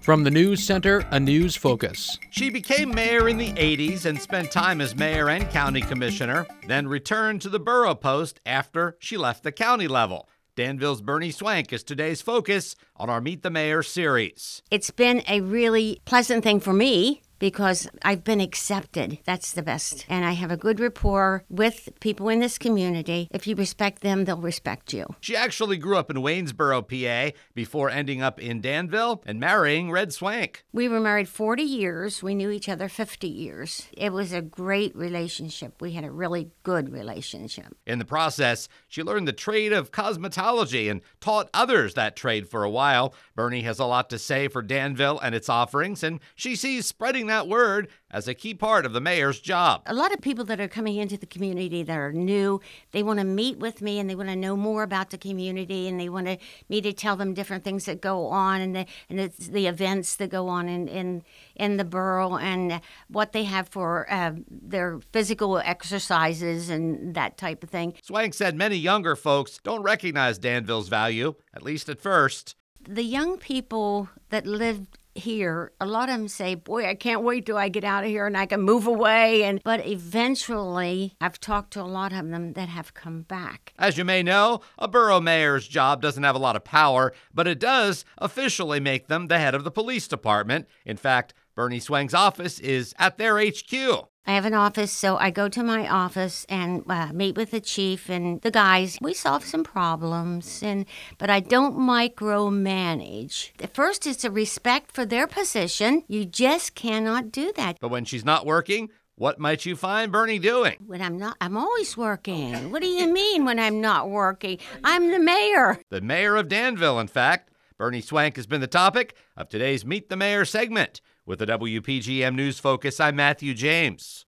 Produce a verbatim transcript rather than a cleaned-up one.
From the News Center, a news focus. She became mayor in the eighties and spent time as mayor and county commissioner, then returned to the borough post after she left the county level. Danville's Bernie Swank is today's focus on our Meet the Mayor series. It's been a really pleasant thing for me because I've been accepted. That's the best. And I have a good rapport with people in this community. If you respect them, they'll respect you. She actually grew up in Waynesboro, P A, before ending up in Danville and marrying Red Swank. We were married forty years. We knew each other fifty years. It was a great relationship. We had a really good relationship. In the process, she learned the trade of cosmetology and taught others that trade for a while. Bernie has a lot to say for Danville and its offerings, and she sees spreading that word as a key part of the mayor's job. A lot of people that are coming into the community that are new, they want to meet with me and they want to know more about the community, and they want to, me to tell them different things that go on and the, and the, the events that go on in, in, in the borough and what they have for uh, their physical exercises and that type of thing. Swank said many younger folks don't recognize Danville's value, at least at first. The young people that live here, a lot of them say, boy, I can't wait till I get out of here and I can move away. And But eventually, I've talked to a lot of them that have come back. As you may know, a borough mayor's job doesn't have a lot of power, but it does officially make them the head of the police department. In fact, Bernie Swank's office is at their H Q. I have an office, so I go to my office and uh, meet with the chief and the guys. We solve some problems, and but I don't micromanage. The first is a respect for their position. You just cannot do that. But when she's not working, what might you find Bernie doing? When I'm not, I'm always working. What do you mean when I'm not working? I'm the mayor. The mayor of Danville, in fact. Bernie Swank has been the topic of today's Meet the Mayor segment. With the W P G M News Focus, I'm Matthew James.